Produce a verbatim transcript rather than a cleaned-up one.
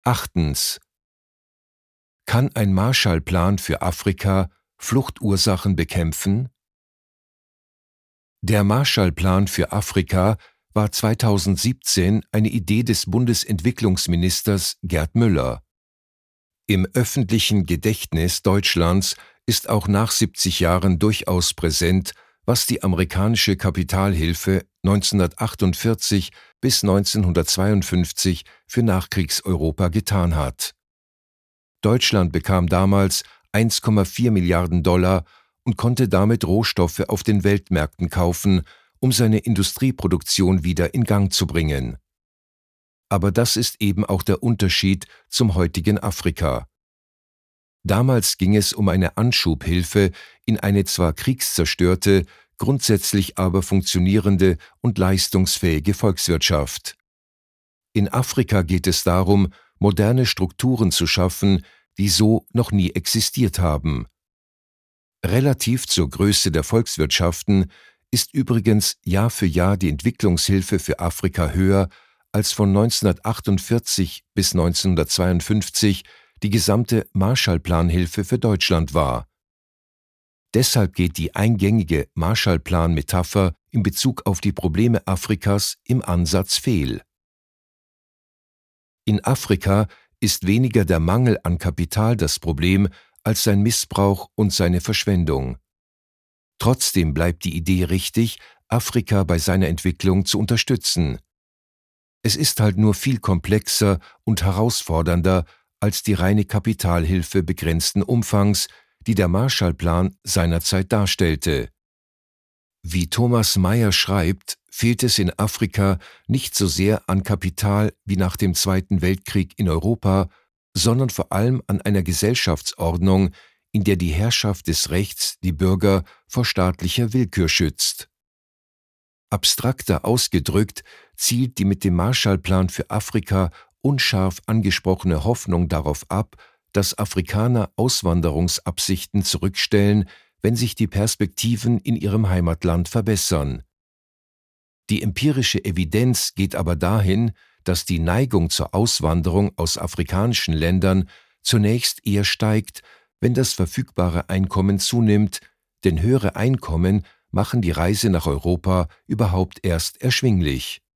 Achtens. Kann ein Marshallplan für Afrika Fluchtursachen bekämpfen? Der Marshallplan für Afrika war zweitausendsiebzehn eine Idee des Bundesentwicklungsministers Gerd Müller. Im öffentlichen Gedächtnis Deutschlands ist auch nach siebzig Jahren durchaus präsent, was die amerikanische Kapitalhilfe neunzehnhundertachtundvierzig bis neunzehnhundertzweiundfünfzig für Nachkriegseuropa getan hat. Deutschland bekam damals eins Komma vier Milliarden Dollar und konnte damit Rohstoffe auf den Weltmärkten kaufen, um seine Industrieproduktion wieder in Gang zu bringen. Aber das ist eben auch der Unterschied zum heutigen Afrika. Damals ging es um eine Anschubhilfe in eine zwar kriegszerstörte, grundsätzlich aber funktionierende und leistungsfähige Volkswirtschaft. In Afrika geht es darum, moderne Strukturen zu schaffen, die so noch nie existiert haben. Relativ zur Größe der Volkswirtschaften ist übrigens Jahr für Jahr die Entwicklungshilfe für Afrika höher, als von neunzehnhundertachtundvierzig bis neunzehnhundertzweiundfünfzig die gesamte Marshallplanhilfe für Deutschland war. Deshalb geht die eingängige Marshallplan-Metapher in Bezug auf die Probleme Afrikas im Ansatz fehl. In Afrika ist weniger der Mangel an Kapital das Problem, als sein Missbrauch und seine Verschwendung. Trotzdem bleibt die Idee richtig, Afrika bei seiner Entwicklung zu unterstützen. Es ist halt nur viel komplexer und herausfordernder als die reine Kapitalhilfe begrenzten Umfangs, die der Marshallplan seinerzeit darstellte. Wie Thomas Meyer schreibt, fehlt es in Afrika nicht so sehr an Kapital wie nach dem Zweiten Weltkrieg in Europa, sondern vor allem an einer Gesellschaftsordnung, in der die Herrschaft des Rechts die Bürger vor staatlicher Willkür schützt. Abstrakter ausgedrückt zielt die mit dem Marshallplan für Afrika unscharf angesprochene Hoffnung darauf ab, dass Afrikaner Auswanderungsabsichten zurückstellen, wenn sich die Perspektiven in ihrem Heimatland verbessern. Die empirische Evidenz geht aber dahin, dass die Neigung zur Auswanderung aus afrikanischen Ländern zunächst eher steigt, wenn das verfügbare Einkommen zunimmt, denn höhere Einkommen machen die Reise nach Europa überhaupt erst erschwinglich.